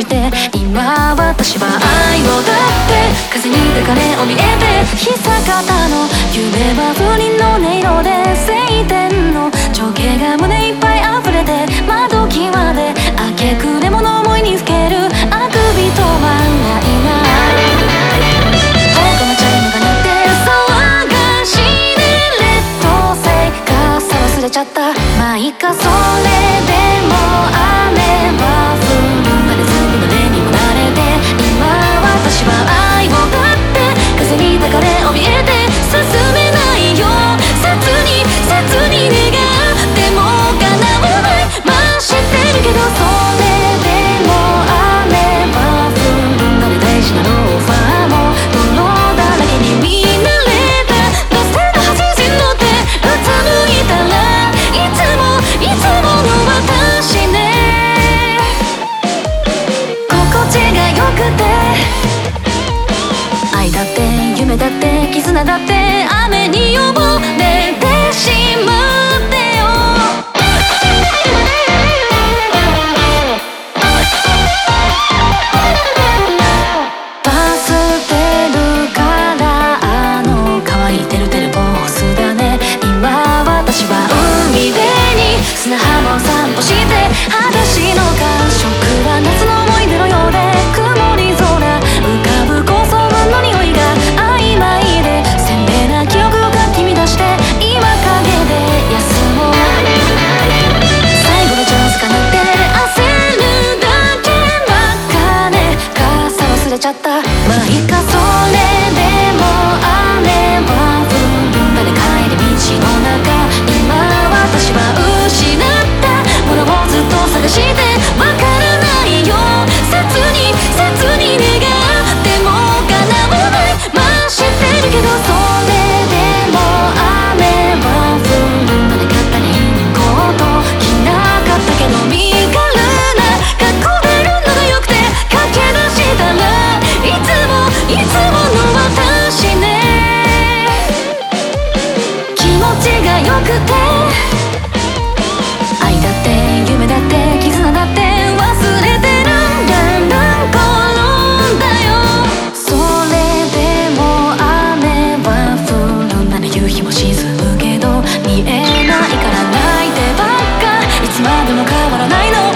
して今私は愛をだって風に抱かれ怯えて久方の夢は風鈴の音色で晴天の情景が胸いっぱい溢れて窓際で明け暮れ者思いにふけるあくびとはないな他のチャイムが鳴って騒がしいね劣等生がさ忘れちゃったまあいいかそれでも雨は降るまでずぶ濡れにも慣れて今私は愛をだって風に抱かれ怯えて進めないよ切に願っても叶わないまあ知ってるけどそれでも雨は降るまで大事なローファーも泥だらけに見慣れたバス停の端に乗ってうつむいたらいつもの私ね心地が良くて愛だって夢だって絆だって雨に溺れてしまってよバス停から乾いてるテレポースだね今私は海辺に砂浜を散歩して裸足の感触は夏の思い出のようで曇り空浮かぶ高層群の匂いが曖昧で鮮明な記憶をかき乱して今陰で休もう最後のチャンスかなって焦るだけばっかね傘忘れちゃったまあいいかそれでも雨は降るんだね帰り道の中今私は失ったものをずっと探してわからないよ切に願っても叶わないまあ知ってるけどそれでも雨は降るまで買ったレインコート着なかったけど身軽な格好でいるのが良くて駆け出したらいつもの私ね気持ちが良くて愛だって夢だって絆だって忘れてるだんだん転んだよそれでも雨は降るんだね夕日も沈むけど見えないから泣いてばっかいつまでも変わらないの